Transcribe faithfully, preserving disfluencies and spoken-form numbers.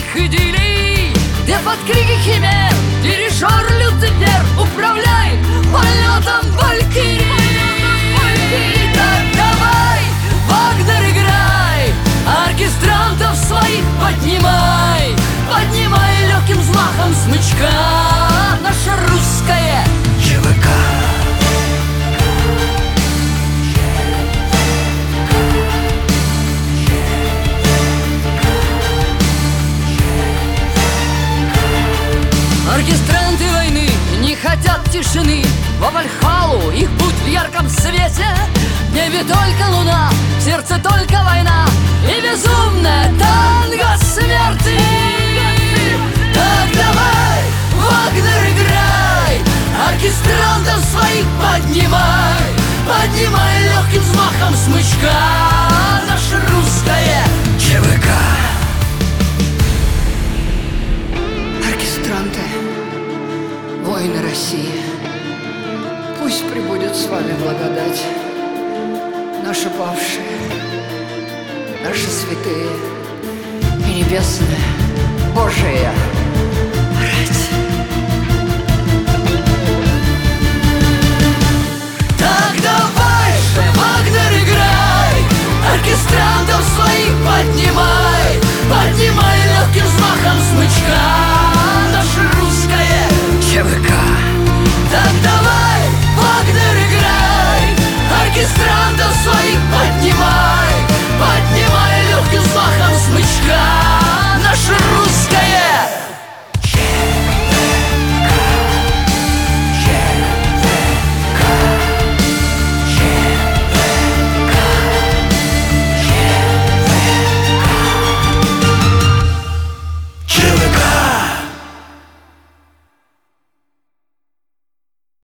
идиллий, где под крики химер дирижер Люцифер управляет полетом валькирии. Так давай, Вагнер, играй, оркестрантов своих поднимай, поднимай легким взмахом смычка наше русское ЧВК. Оркестранты войны не хотят тишины, во Вальхалу их путь в ярком свете. В небе только луна, в сердце только война и безумная танго смерти. Так давай, Вагнер, играй, оркестрантов своих поднимай, поднимай легким взмахом смычка наше русское ЧВК. Оркестранты, воины России, пусть пребудет с вами благодать. Наши павшие, наши святые и небесные Божия